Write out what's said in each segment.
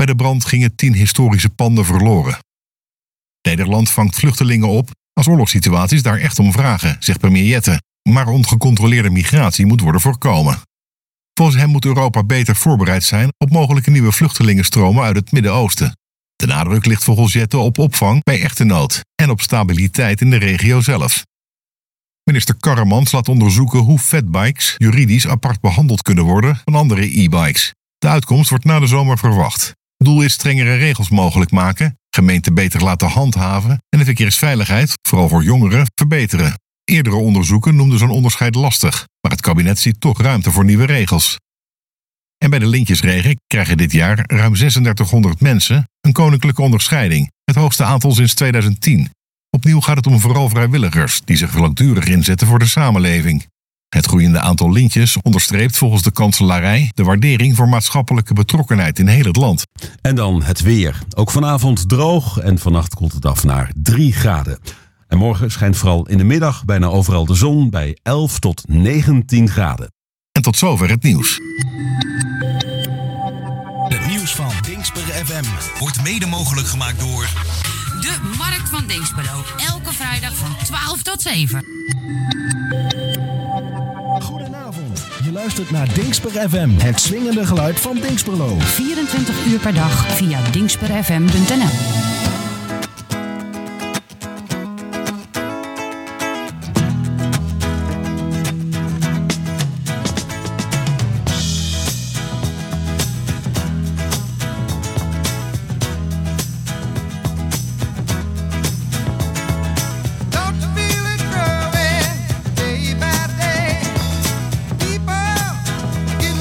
de brand gingen 10 historische panden verloren. Nederland vangt vluchtelingen op als oorlogssituaties daar echt om vragen, zegt premier Jette. Maar ongecontroleerde migratie moet worden voorkomen. Volgens hem moet Europa beter voorbereid zijn op mogelijke nieuwe vluchtelingenstromen uit het Midden-Oosten. De nadruk ligt volgens Jette op opvang bij echte nood en op stabiliteit in de regio zelf. Minister Karremans laat onderzoeken hoe fatbikes juridisch apart behandeld kunnen worden van andere e-bikes. De uitkomst wordt na de zomer verwacht. Het doel is strengere regels mogelijk maken, gemeenten beter laten handhaven en de verkeersveiligheid, vooral voor jongeren, verbeteren. Eerdere onderzoeken noemden zo'n onderscheid lastig, maar het kabinet ziet toch ruimte voor nieuwe regels. En bij de lintjesregen krijgen dit jaar ruim 3600 mensen een koninklijke onderscheiding, het hoogste aantal sinds 2010. Opnieuw gaat het om vooral vrijwilligers die zich langdurig inzetten voor de samenleving. Het groeiende aantal lintjes onderstreept volgens de kanselarij de waardering voor maatschappelijke betrokkenheid in heel het land. En dan het weer. Ook vanavond droog en vannacht koelt het af naar 3 graden. En morgen schijnt vooral in de middag bijna overal de zon bij 11 tot 19 graden. En tot zover het nieuws. Het nieuws van Dingsper FM wordt mede mogelijk gemaakt door de Markt van Dinxperlo. Elke vrijdag van 12 tot 7. Goedenavond. Je luistert naar Dingsper FM. Het swingende geluid van Dinxperlo. 24 uur per dag via dinxperfm.nl.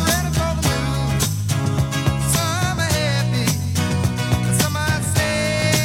Say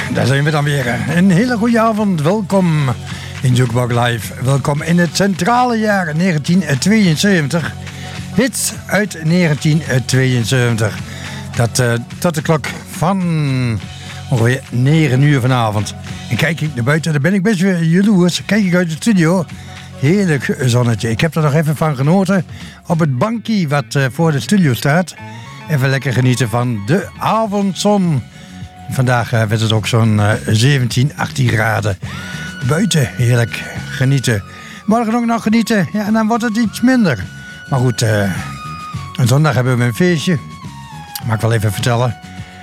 Daar zijn we dan weer. Een hele goede avond. Welkom in Jukebox Live. Welkom in het centrale jaar 1972. Hits uit 1972. Dat tot de klok van ongeveer 9 uur vanavond. En kijk ik naar buiten, daar ben ik best weer jaloers. Kijk ik uit de studio. Heerlijk zonnetje. Ik heb er nog even van genoten. Op het bankje wat voor de studio staat. Even lekker genieten van de avondzon. Vandaag werd het ook zo'n 17, 18 graden. Buiten heerlijk genieten. Morgen ook nog genieten. Ja, en dan wordt het iets minder. Maar goed, zondag hebben we een feestje. Mag ik wel even vertellen.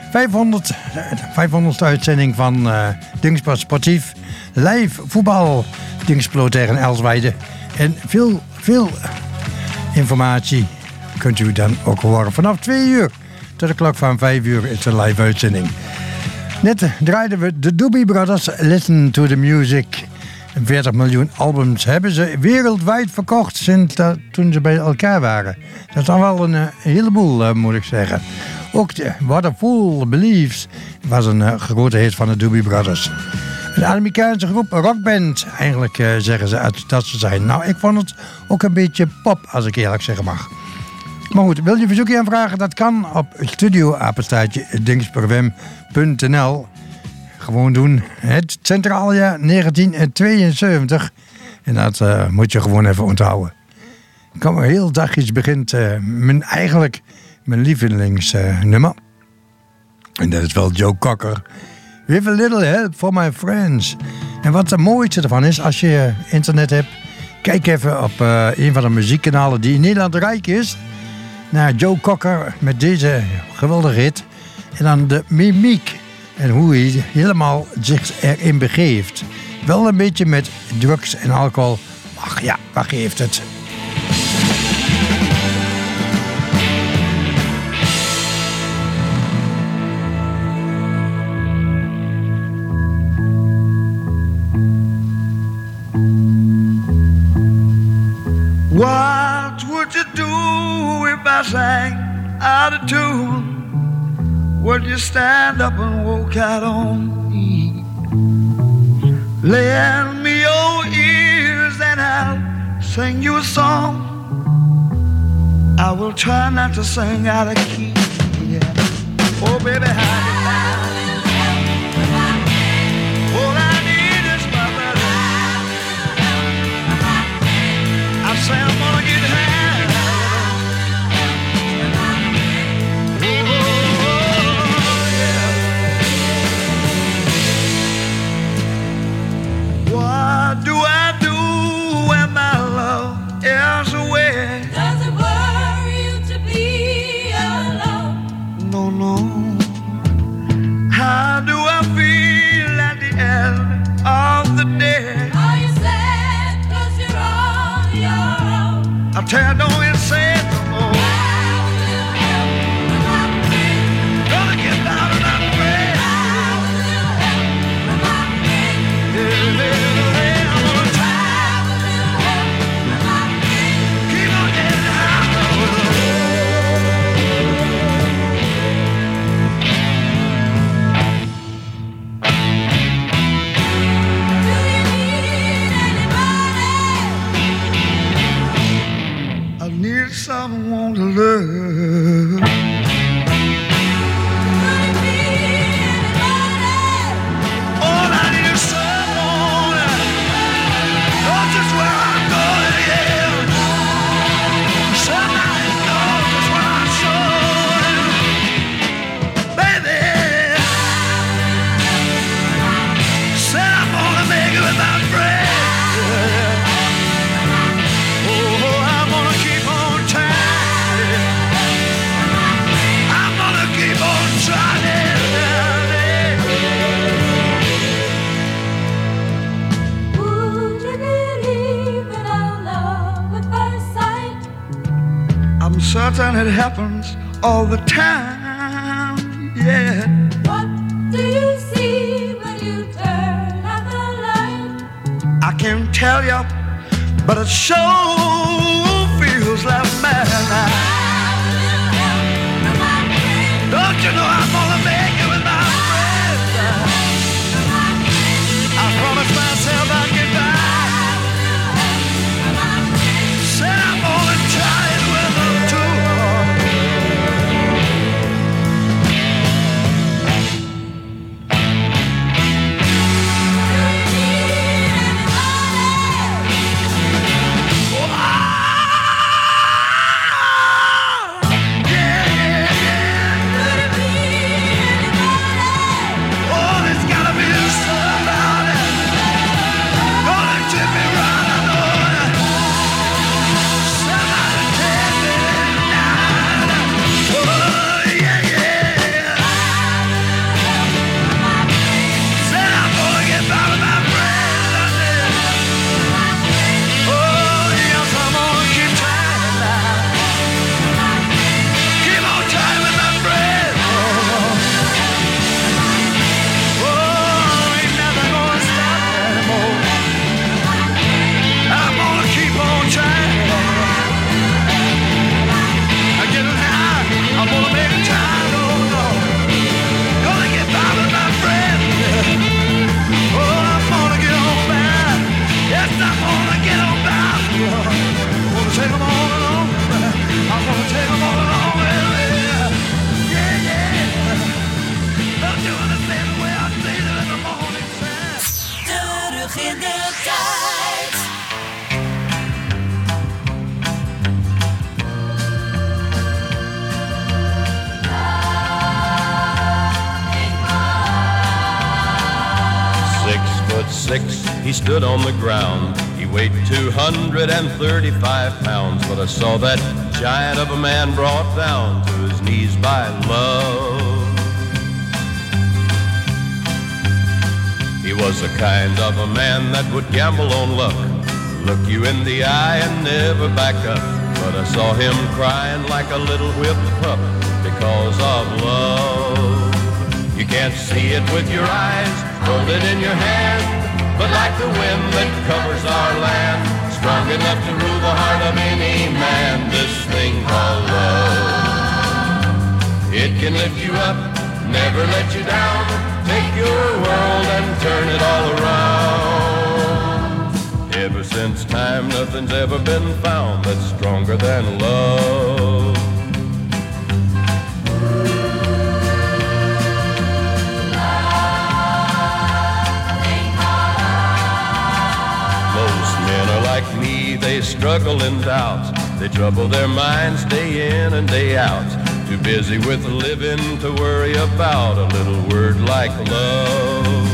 500ste uitzending van Dingspel Sportief. Live voetbal. Dingspel tegen Elsweide. En veel informatie kunt u dan ook horen. Vanaf 2 uur tot de klok van 5 uur is de live uitzending. Net draaiden we de Doobie Brothers, Listen to the Music. 40 miljoen albums hebben ze wereldwijd verkocht sinds toen ze bij elkaar waren. Dat is al wel een heleboel, moet ik zeggen. Ook de What a Fool Believes was een grote hit van de Doobie Brothers. Een Amerikaanse groep, rockband, eigenlijk zeggen ze dat ze zijn. Nou, ik vond het ook een beetje pop, als ik eerlijk zeggen mag. Maar goed, wil je een verzoekje aanvragen? Dat kan op studioapenstaartje dingsperfm.nl. Gewoon doen. Het centrale jaar 1972. En dat moet je gewoon even onthouden. Ik kom heel dagjes begint mijn lievelingsnummer. En dat is wel Joe Cocker. With a little help for my friends. En wat het mooiste ervan is, als je internet hebt, kijk even op een van de muziekkanalen die in Nederland rijk is. Naar Joe Cocker met deze geweldige hit. En dan de mimiek. En hoe hij helemaal zich erin begeeft. Wel een beetje met drugs en alcohol. Ach ja, waar geeft het? What would you do if I sang out of tune? Would you stand up and walk out on me? Lend me your ears and I'll sing you a song. I will try not to sing out of key. Yeah. Oh baby, how you all I need is my brother. I say I'm gonna get high. What do I do when my love is away? Does it worry you to be alone? No, no. How do I feel at the end of the day? Are you sad 'cause you're on your own? I tell you, don't you say it no more. Gonna get down and I'm afraid. Someone to love. All I need is someone. Knows just where I'm going, yeah. Somebody knows just where I'm going, baby. Said I'm gonna make it without breath. I'm certain it happens all the time, yeah. What do you see when you turn out the light? I can't tell you, but it sure feels like madness. Don't you know I'm gonna make it with my friends? 6, he stood on the ground. He weighed 235 pounds, but I saw that giant of a man brought down to his knees by love. He was the kind of a man that would gamble on luck, look you in the eye and never back up. But I saw him crying like a little whipped pup because of love. You can't see it with your eyes, hold it in your hand, but like the wind that covers our land, strong enough to rule the heart of any man, this thing called love. It can lift you up, never let you down, take your world and turn it all around. Ever since time, nothing's ever been found that's stronger than love. Like me, they struggle and doubt. They trouble their minds day in and day out. Too busy with living to worry about a little word like love.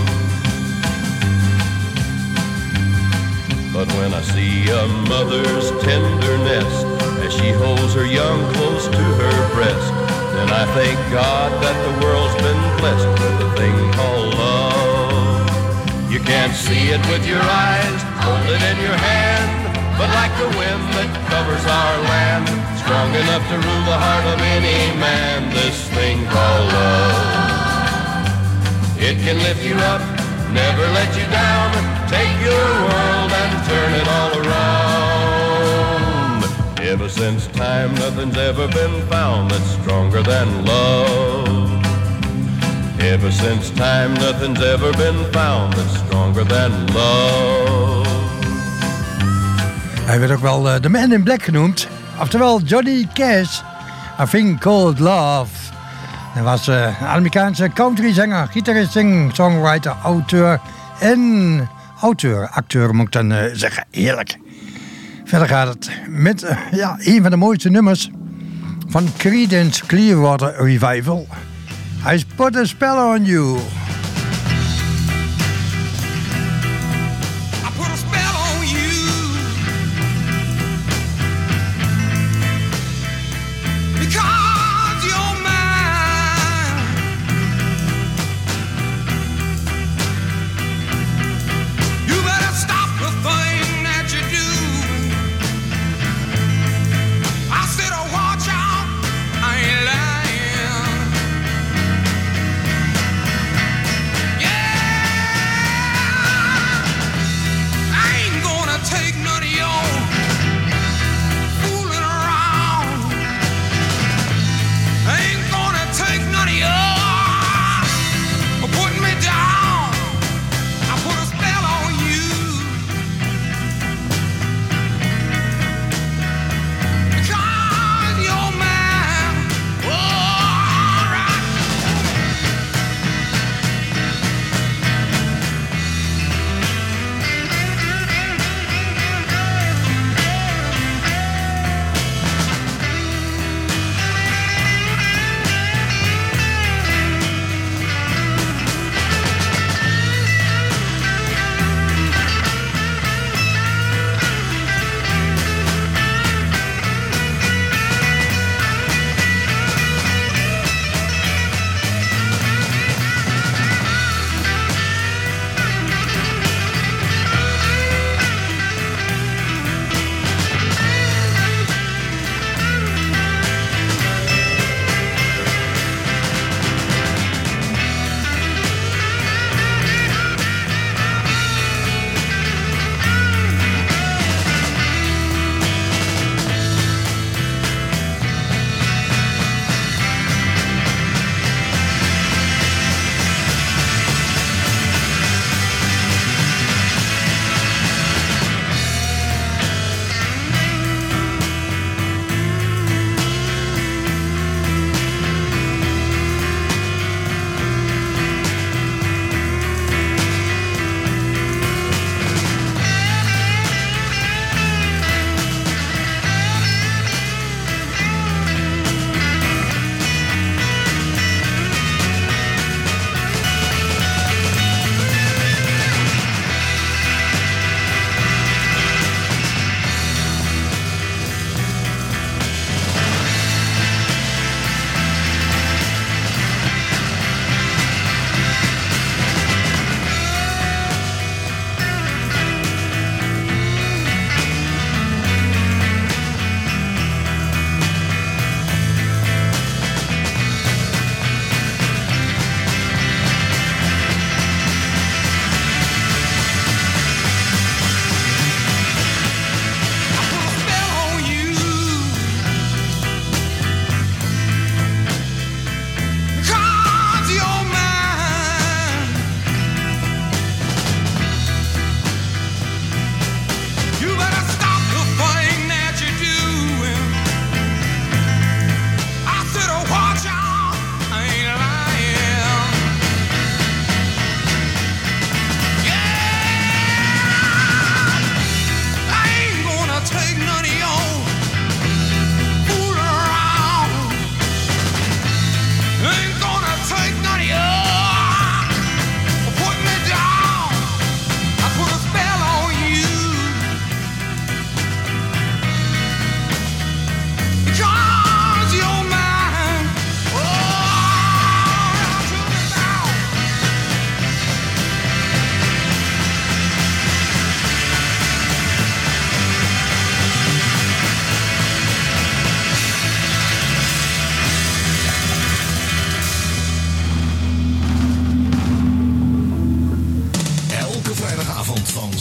But when I see a mother's tenderness as she holds her young close to her breast, then I thank God that the world's been blessed with a thing called love. You can't see it with your eyes, hold it in your hand, but like the wind that covers our land, strong enough to rule the heart of any man, this thing called love. It can lift you up, never let you down, take your world and turn it all around. Ever since time, nothing's ever been found that's stronger than love. Ever since time, nothing's ever been found that's stronger than love. Hij werd ook wel de Man in Black genoemd. Oftewel Johnny Cash. A Thing Called Love. Hij was een Amerikaanse countryzanger, gitarist, songwriter, auteur en acteur moet ik dan zeggen. Heerlijk. Verder gaat het met een van de mooiste nummers van Creedence Clearwater Revival. I Put a Spell on You.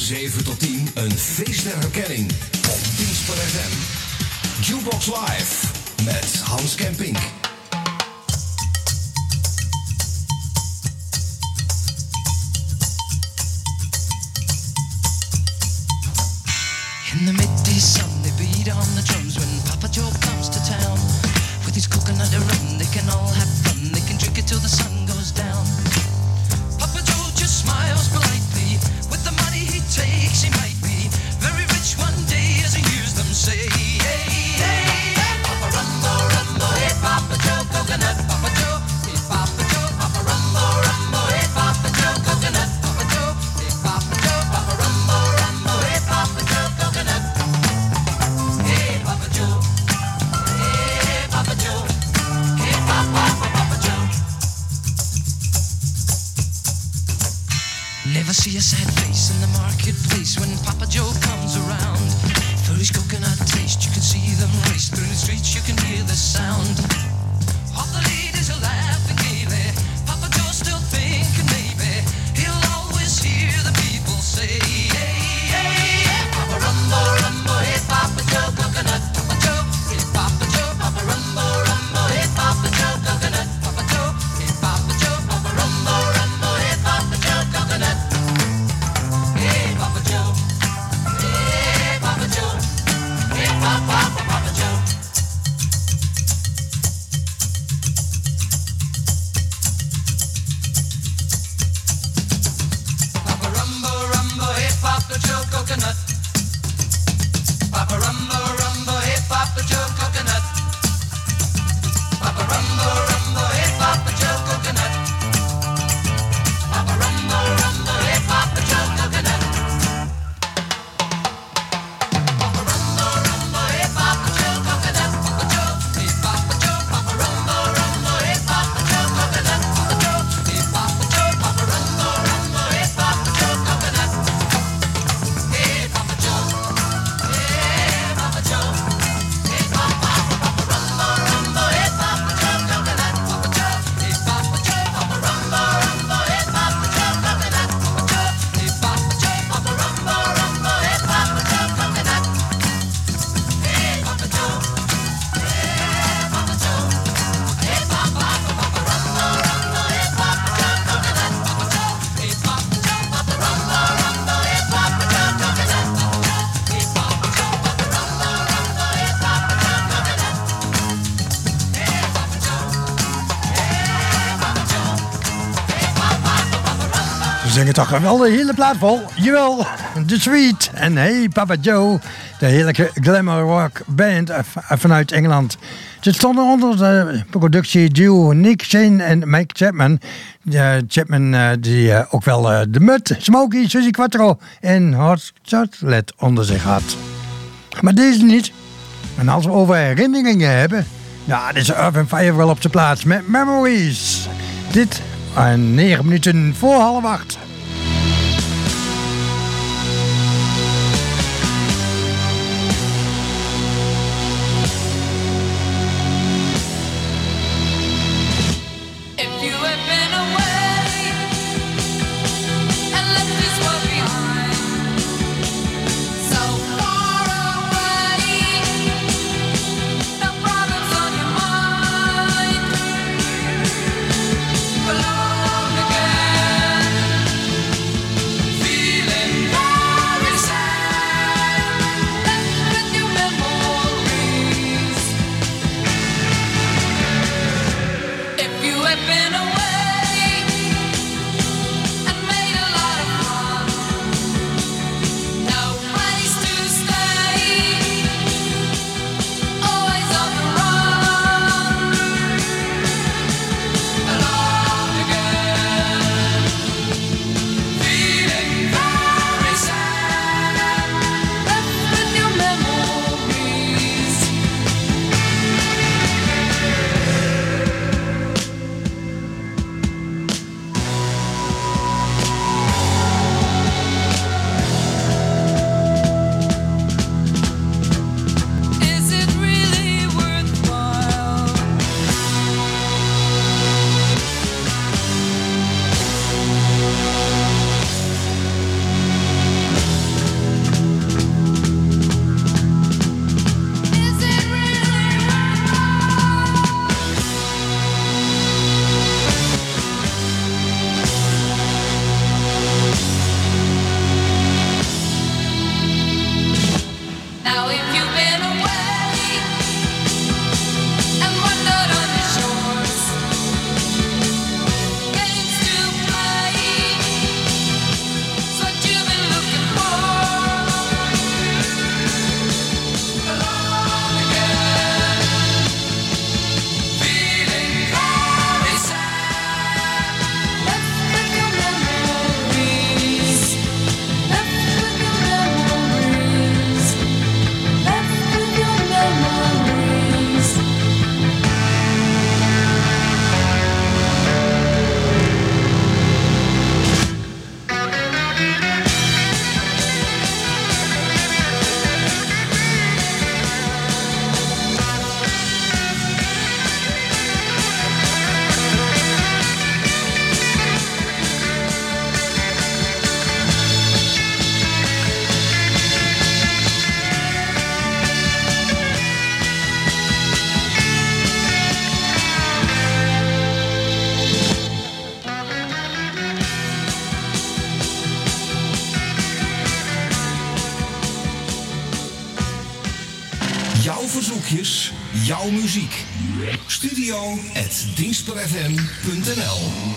7 tot 10 een feest der herkenning op Dienstper FM. Jukebox Live met Hans Kempink. In the midday sun, they beat on the drums when Papa Joe comes to town. With his coconut rum, they can all have fun. They can drink it till the sun goes down. Papa Joe just smiles politely. With the money he takes, he might be very rich one day as he hears them say, hey, hey, hey, Papa Rumbo, Rumbo, hey, Papa Joe, coconut, Papa Joe, hey, Papa Joe, Papa Rumbo, Rumbo, hey, Papa Joe, coconut, Papa Joe, hey, Papa Joe, Papa Rumbo, Rumbo, hey, Papa Joe, coconut, hey, Papa Joe, hey, Papa Joe, hey, Papa, Papa Joe. Never see a sad face in the marketplace when Papa Joe comes around. For his coconut taste, you can see them race through the streets, you can hear the sound. All the ladies are laughing gaily. Papa Joe's still thinking maybe he'll always hear the people say, hey, hey, hey, Papa Rumbo, Rumbo, hey, Papa Joe, coconut, Papa Joe, hey, Papa Joe, Papa Rumbo, Rumbo, hey, Papa Joe, coconut, Papa Joe, hey, Papa Joe, Papa Rumbo, Rumbo, hey, Papa Joe, coconut, hey, Papa Joe, hey, Papa Joe, hey, Papa, Papa Joe. Papa Rumbo, Rumbo, hey, Papa Joe, coconut. Papa Rumbo, Rumbo, hey, Papa Joe, coconut. Papa Rumbo, Rumbo, hey, Papa Joe, coconut. Papa Rumbo, Rumbo, hey, Papa Joe, coconut. Papa Rumbo, Rumbo, hey, Papa Joe, coconut. Papa Joe, hey, Papa Joe, Papa Rumbo, Rumbo, hey, Papa Joe, coconut. Papa Joe, hey, Papa Joe, Papa Rumbo, Rumbo, hey, Papa Joe, coconut. Hey, Papa Joe, hey, Papa Joe, hey, Papa, Papa Rumbo, Rumbo, hey, Papa Joe, coconut. Papa Joe, hey, Papa Joe, Papa Rumbo, Rumbo, hey, Papa Joe, coconut. Papa Joe, hey, Papa Joe, Papa Rumbo, Rumbo, hey, Papa Joe, coconut. Hey, Papa Joe, hey, Papa Joe, hey, Papa, Papa Rumbo, Rumbo, hey, Papa Joe, coconut. Papa Joe, hey, Papa Joe, Papa Rumbo, Rumbo, hey, Papa Joe, coconut. Hey, Papa Joe, Papa Rumbo, Rumbo, hey, Papa Joe, coconut. Hey, Papa Joe, hey, Papa Joe, hey, Papa, Papa Rumbo. Ze zingen toch wel de hele plaat vol. Jawel, The Sweet en Hey Papa Joe. De heerlijke glamour rock band vanuit Engeland. Ze stonden onder de productieduo Nick Shane en Mike Chapman. Chapman die ook wel de Mud, Smokey, Suzy Quattro en Hot Chocolate onder zich had. Maar deze niet. En als we over herinneringen hebben, ja, dit is Earth & Fire wel op zijn plaats met Memories. Dit aan 9 minuten voor 7:30. If you had been away and left this world behind, so far away, no problems on your mind, alone again, feeling very sad, left with your memories. If you had been away verzoekjes, jouw muziek. Studio@dingsperfm.nl.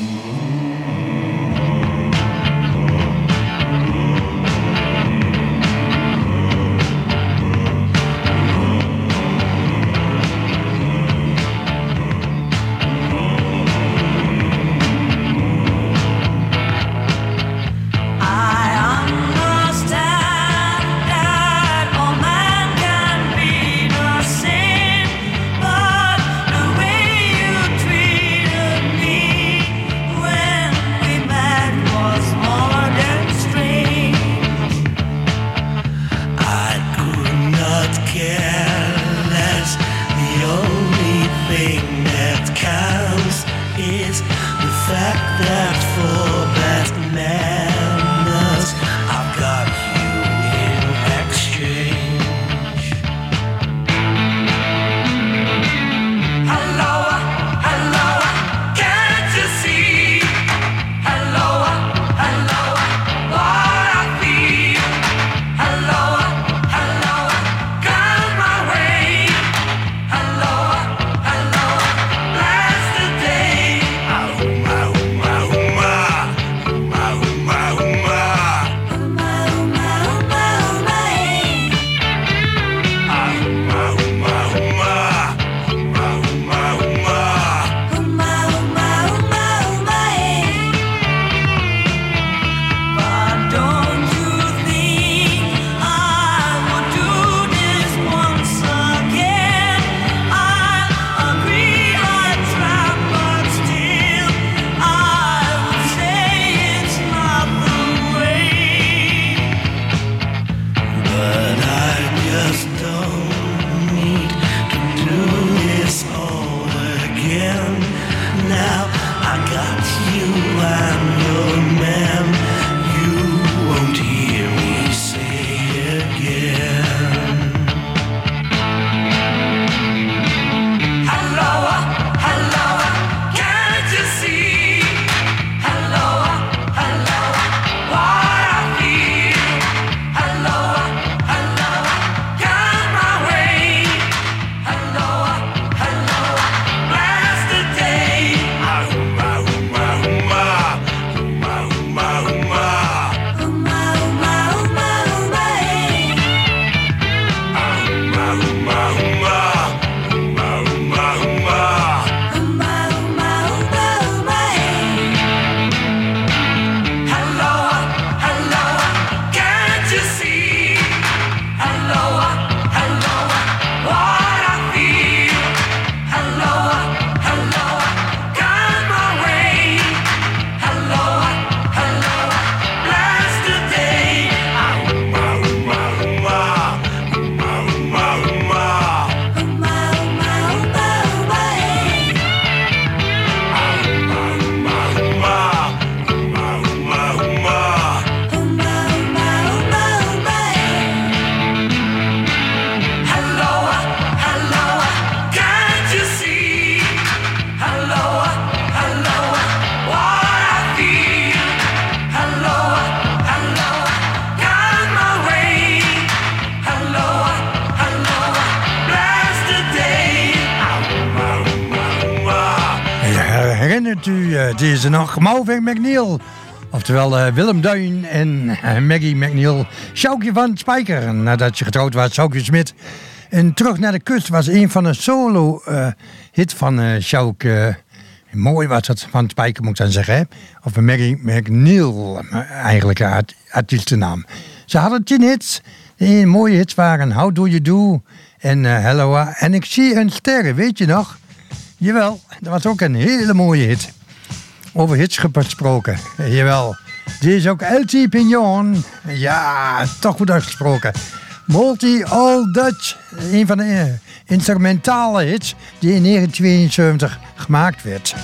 Herinnert u deze nog? Mauvin McNeil. Oftewel Willem Duin en Maggie McNeil. Sjoukje van Spijker. Nadat je getrouwd was, Sjoukje Smit. En Terug naar de Kust was een van de solo hit van Sjoukje. Mooi was dat van Spijker, moet ik dan zeggen. Hè? Of Maggie McNeil, eigenlijk artiestennaam. Ze hadden 10 hits. De mooie hits waren How Do You Do en Hello. En Ik Zie een Sterren, weet je nog? Jawel, dat was ook een hele mooie hit. Over hits gesproken. Jawel. Die is ook LT Pignon. Ja, toch goed uitgesproken. Multi All Dutch. Een van de instrumentale hits die in 1972 gemaakt werd.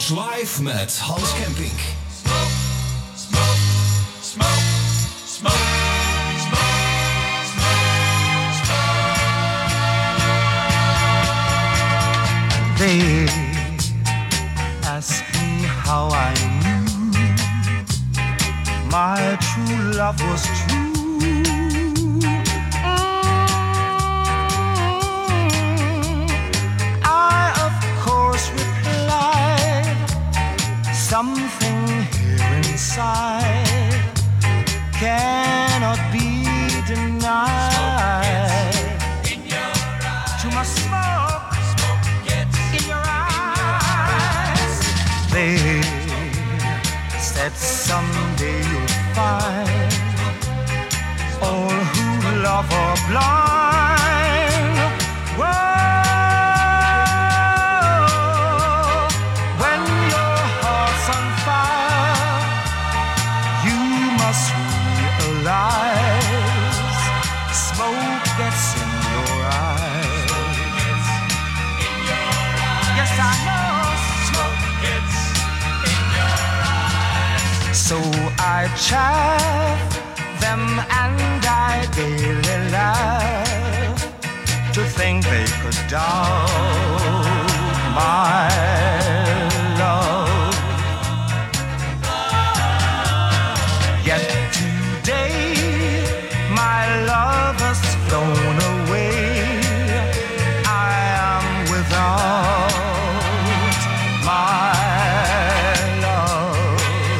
Jukebox Live met Hans Kempink. They ask me how I knew my true love was true. I of course replied, something here inside cannot be denied. Too much smoke in your eyes. They said someday you'll find all who love are blind. Whoa, when your heart's on fire, you must realize smoke gets in your eyes. Yes, I know smoke gets in your eyes. So I chaff them and I daily laugh to think they could doubt my love. Yet today my love has flown away. I am without my love.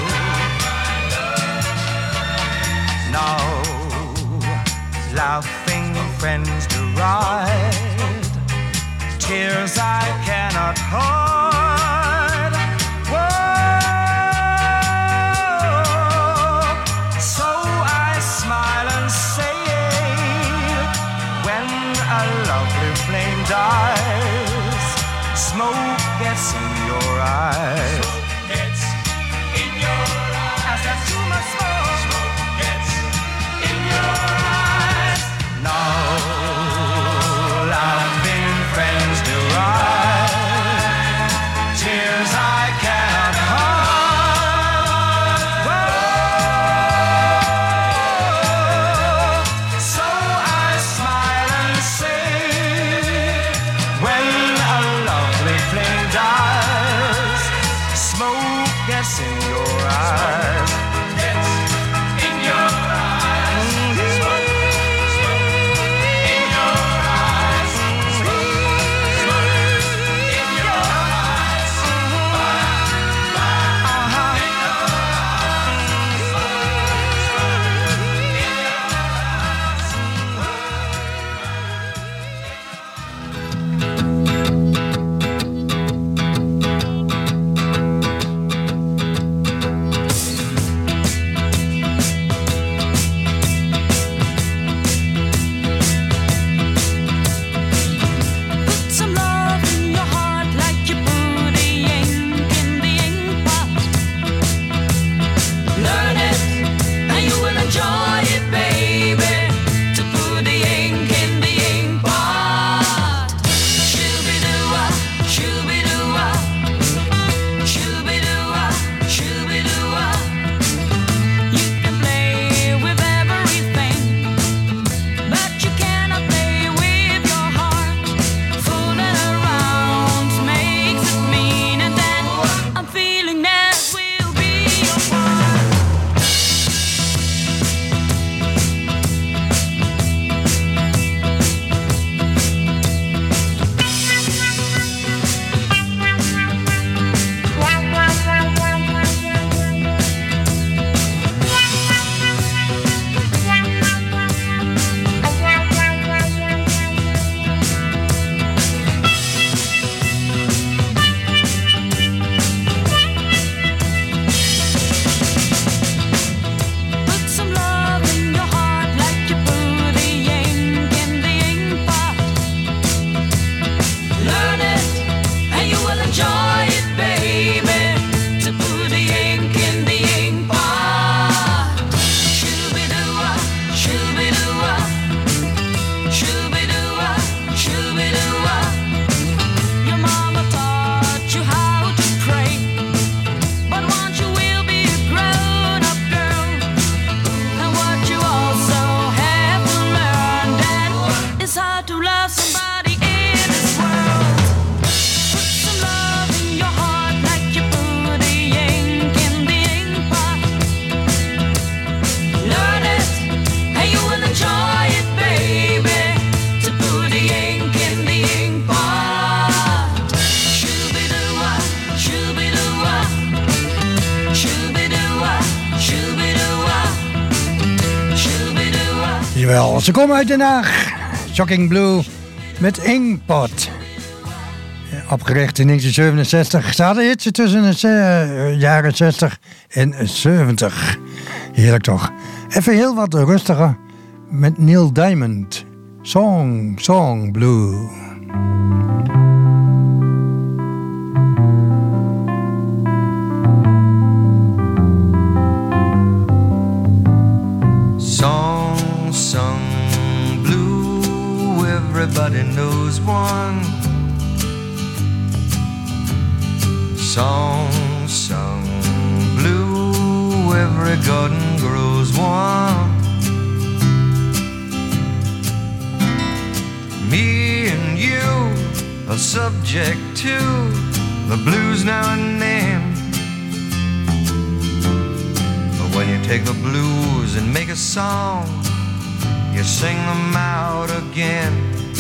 Now laughing friends deride, tears I cannot hide. Whoa, so I smile and say, when a lovely flame dies, smoke gets in your eyes. Smoke gets in your eyes. As there's too much smoke, smoke gets in your eyes. Now laughing friends deride, tears I cannot hide. Whoa, so I smile and say, when a lovely flame dies, Wel, ze komen uit Den Haag. Shocking Blue met Inkpot. Opgericht in 1967. Ze hadden hitsen tussen de jaren 60 en 70. Heerlijk toch. Even heel wat rustiger met Neil Diamond. Song Blue. Song blue, everybody knows one. Song blue, every garden grows one. Me and you are subject to the blues now and then. But when you take the blues and make a song, you sing them out again.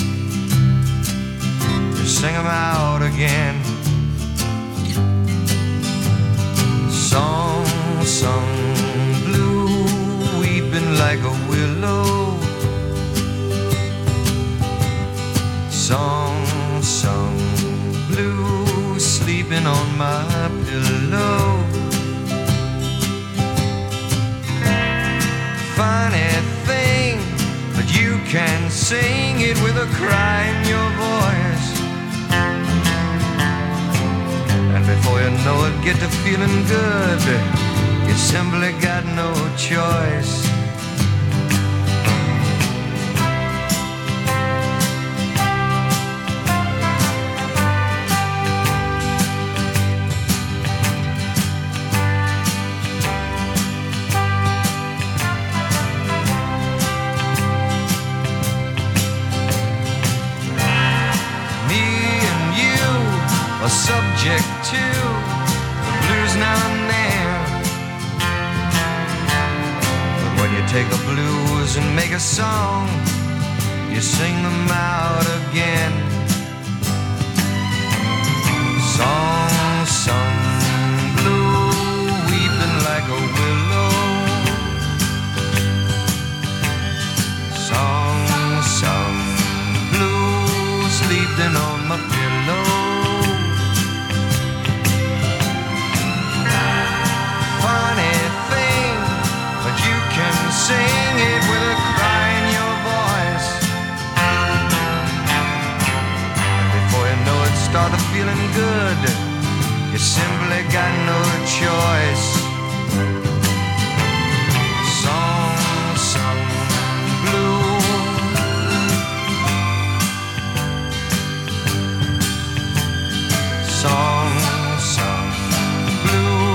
You sing them out again. Song blue, weeping like a willow. Song blue, sleeping on my pillow. Funny thing, but you can sing it with a cry in your voice. And before you know it, get to feeling good. You simply got no choice. Subject to the blues now and then. But when you take the blues and make a song, you sing them out again. Song blue, weeping like a willow. Song blue, sleeping on my pillow. Sing it with a cry in your voice. And before you know it, started feeling good. You simply got no choice. Song blue. Song blue.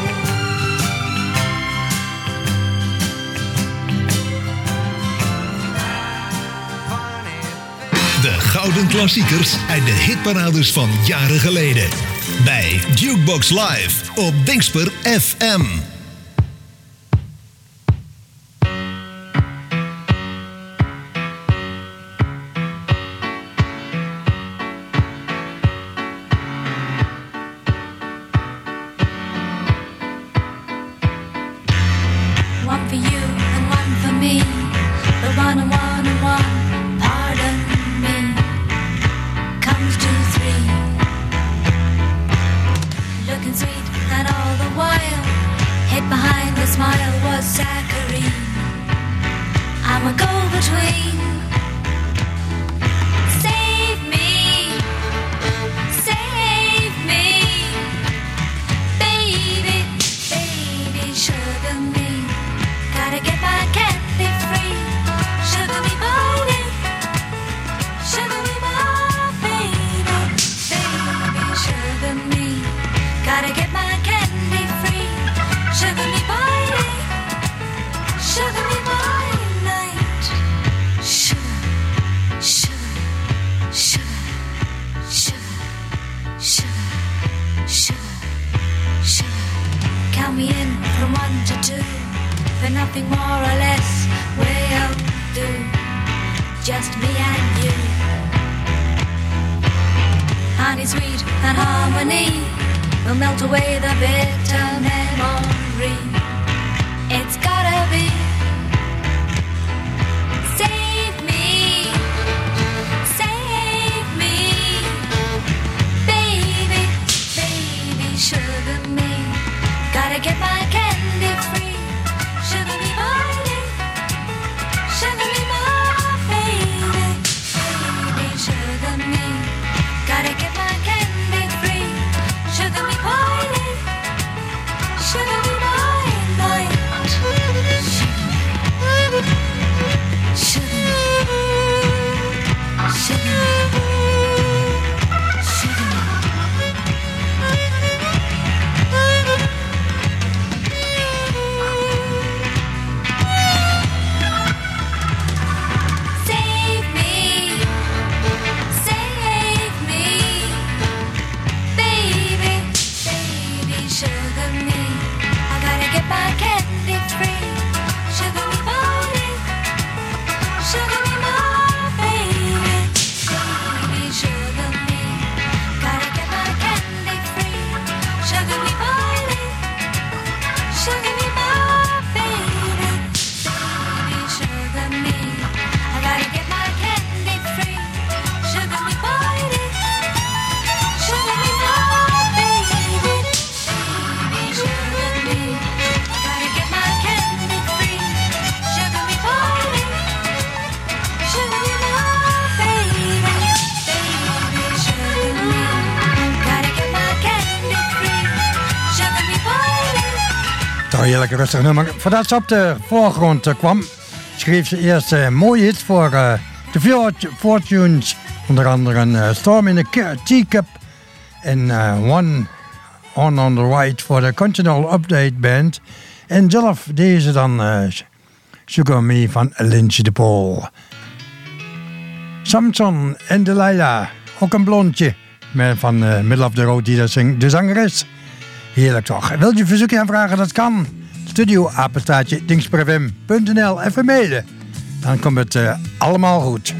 De gouden klassiekers uit de hitparades van jaren geleden. Bij Jukebox Live op Dingsper FM. One for you and one for me. The one and one and one. Pardon me. Comes to three. Looking sweet and all the while, hid behind the smile was saccharine. I'm a go-between. Save me. Save me. Baby, baby, sugar me. Gotta get my candy free. Sugar me, baby. Sugar me, my baby. Baby, sugar me. Gotta get my candy free. Sugar me, baby. Sugar me, my night. Sugar, sugar, sugar, sugar, sugar, sugar, sugar. Count me in from 1 to 2. For nothing more or less will do. Just me and you. Honey sweet and harmony will melt away the bitter memory. It's gotta be. get my candy free. Sugar me baby, sugar me my baby, baby sugar me. Gotta get my candy free. Sugar me baby, sugar me my Heerlijk rustig nummer. Voordat ze op de voorgrond kwam, schreef ze eerst mooie hits voor de Fortunes. Onder andere een Storm in the Teacup en One on the Right voor de Continental Update Band. En zelf deze dan Sugar Me van Lynch de Paul. Samson en Delilah, ook een blondje van Middle of the Road die dat zingt. De zangeres. Heerlijk toch. Wilt je verzoekje aanvragen? Dat kan. Studio-apenstaatje dingsperfm.nl. Even mailen. Dan komt het allemaal goed.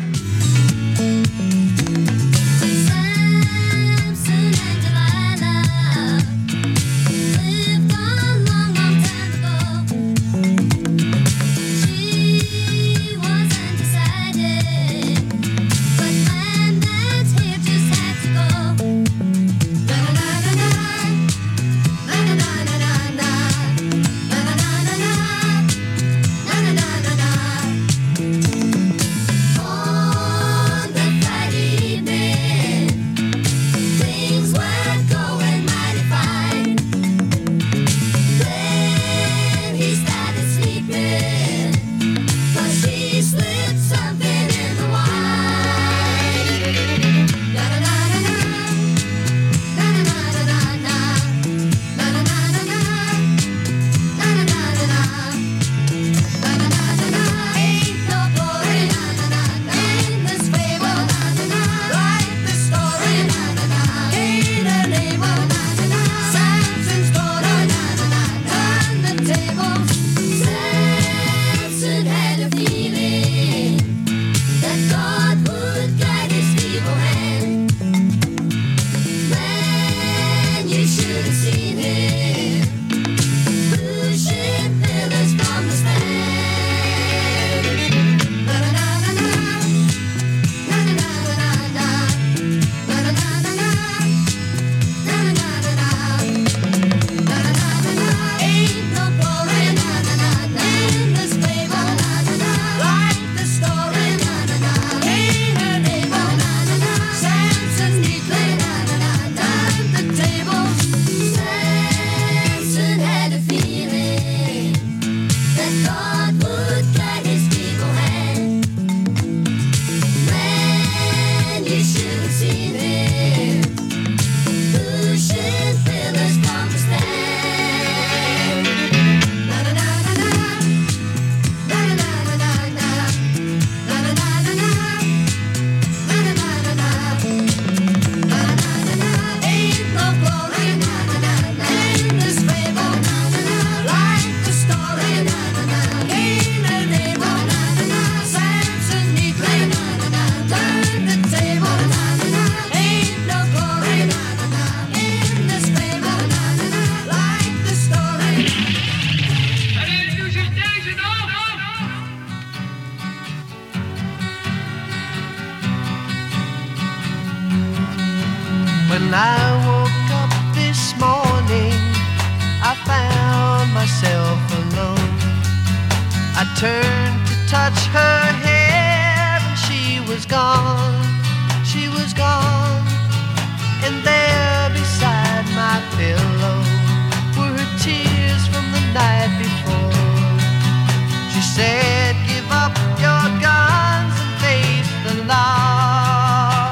When I woke up this morning, I found myself alone. I turned to touch her hair and she was gone. She was gone. And there beside my pillow were her tears from the night before. She said, give up your guns and face the law.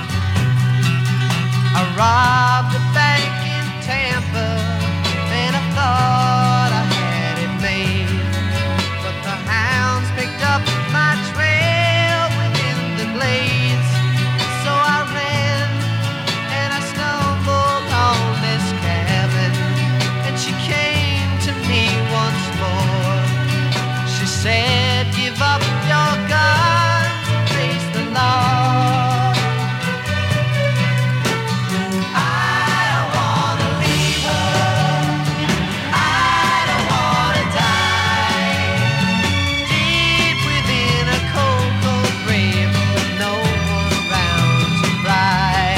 I robbed a bank in Tampa and I thought I had it made. But the hounds picked up my trail within the glades. So I ran and I stumbled on this cabin, and she came to me once more. She said, give up your guns and face the law. I don't wanna leave her. I don't wanna die deep within a cold, cold grave with no one round to cry.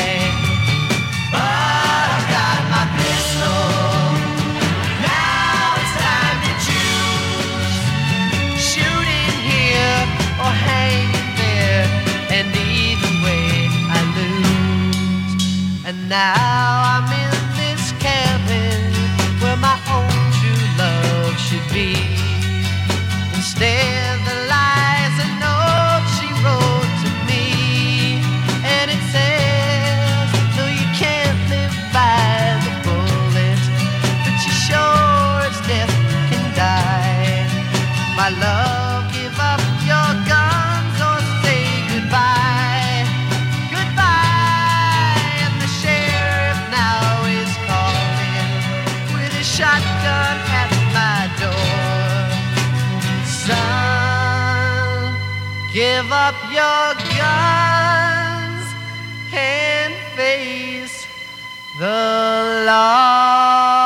But I've got my pistol. Now it's time to choose. Shooting here or hanging there, and either way I lose. And now I'm in this cabin where my own true love should be. Instead the lies a note she wrote to me, and it says, no, you can't live by the bullet, but you sure as death can die. My love, give up your guns or say goodbye. Goodbye. And the sheriff now is calling with a shotgun at my door. Son, give up your guns and face the law.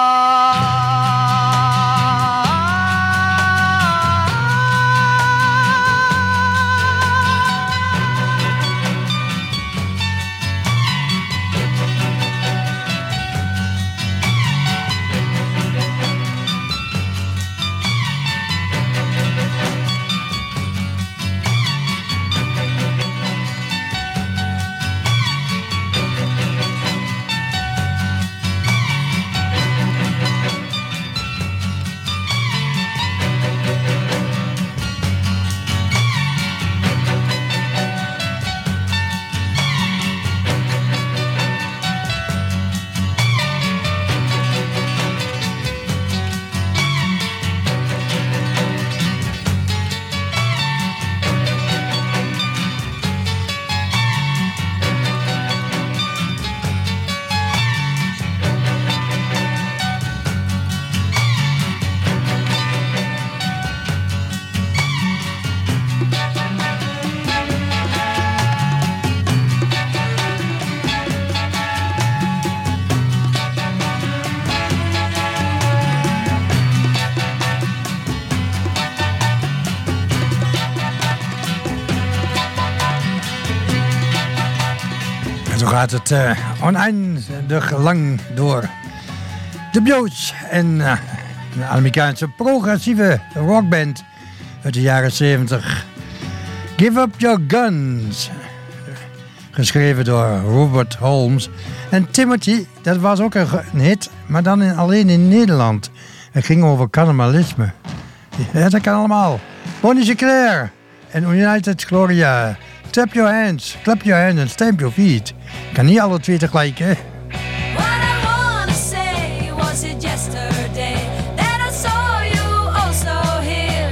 Zo gaat het oneindig lang door. De Bjoots en een Amerikaanse progressieve rockband uit de jaren 70. Give Up Your Guns. Geschreven door Robert Holmes. En Timothy, dat was ook een hit, maar dan alleen in Nederland. Het ging over cannibalisme. Ja, dat kan allemaal. Bonnie Sinclair en United Gloria. Clap your hands, clap your hands and stamp your feet. Kan niet alle twee tegelijk, hè? What I wanna say, was it yesterday that I saw you also here?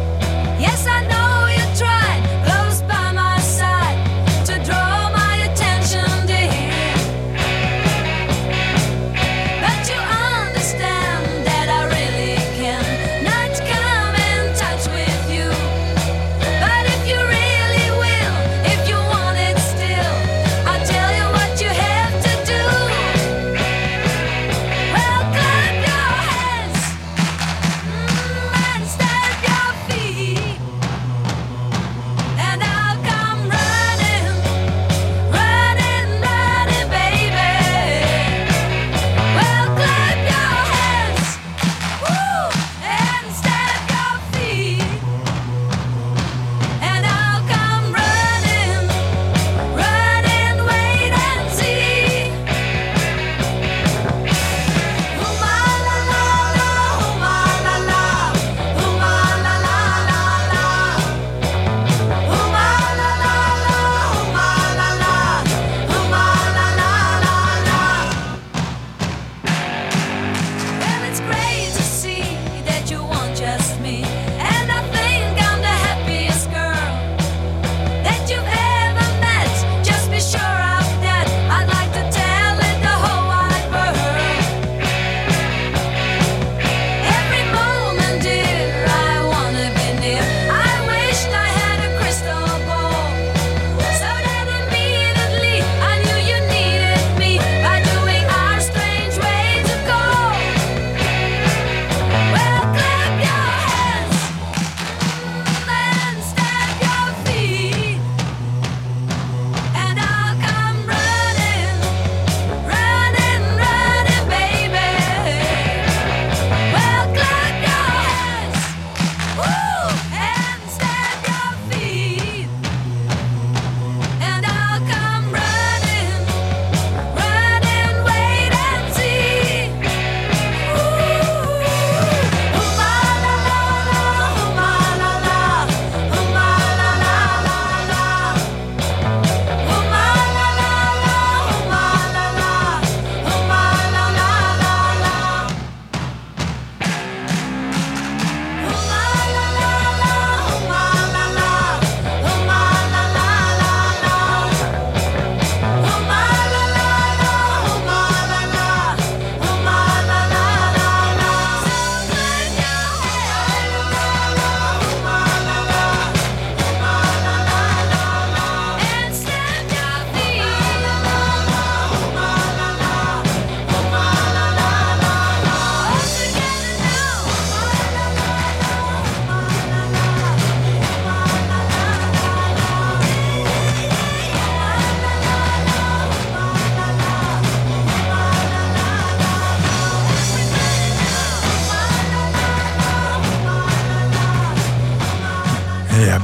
Yes, I know you tried, close by my side, to draw my attention to here. But you understand that I really can not come in touch with you. But if you really will, if you want it still, I'll tell you what you have to do.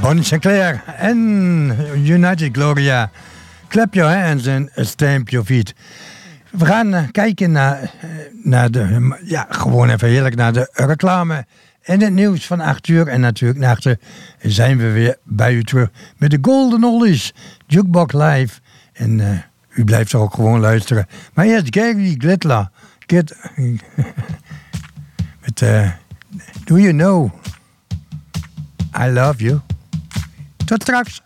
Bonnie Sinclair en United Gloria. Clap your hands and stamp your feet. We gaan kijken naar de... Ja, gewoon even heerlijk naar de reclame en het nieuws van 8 uur. En natuurlijk na 8 zijn we weer bij u terug met de Golden Oldies Jukebox Live. En u blijft er ook gewoon luisteren. Maar eerst Gary Glittler. Met Do You Know I Love You. Tot straks.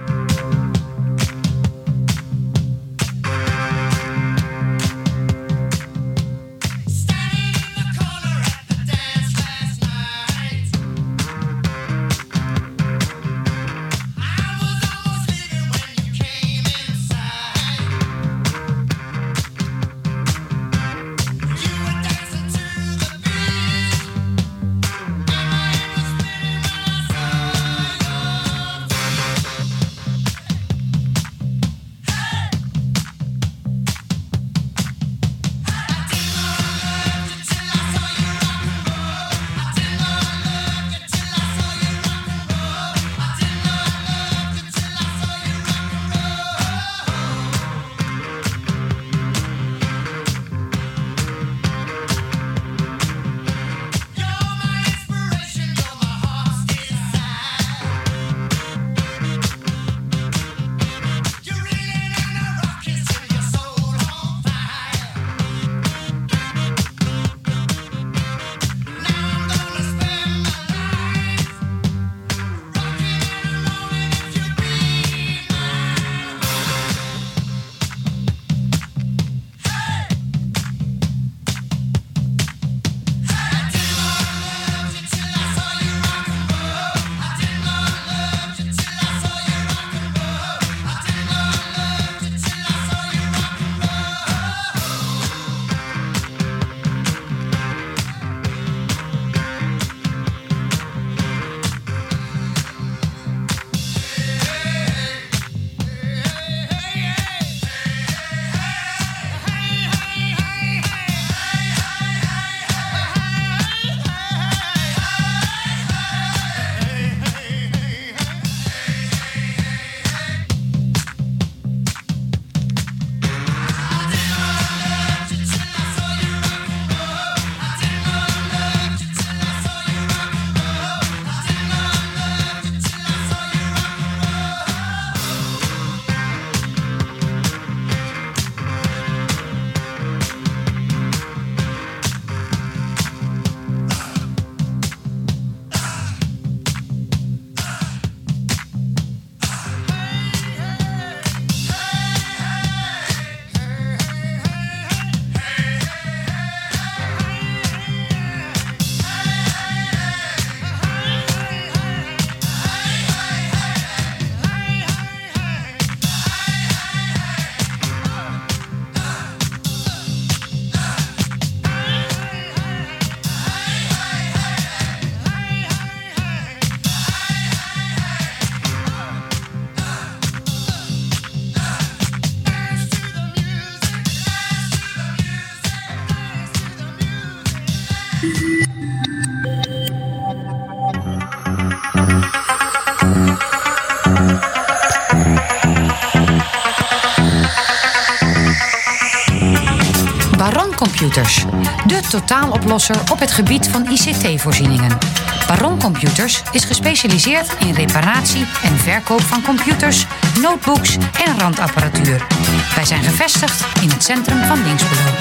Baron Computers, de totaaloplosser op het gebied van ICT-voorzieningen. Baron Computers is gespecialiseerd in reparatie en verkoop van computers, notebooks en randapparatuur. Wij zijn gevestigd in het centrum van Dinxperlo.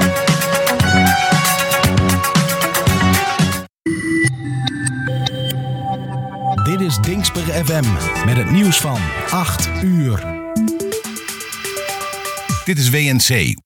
Dit is Dinxper FM met het nieuws van 8 uur. Dit is WNC,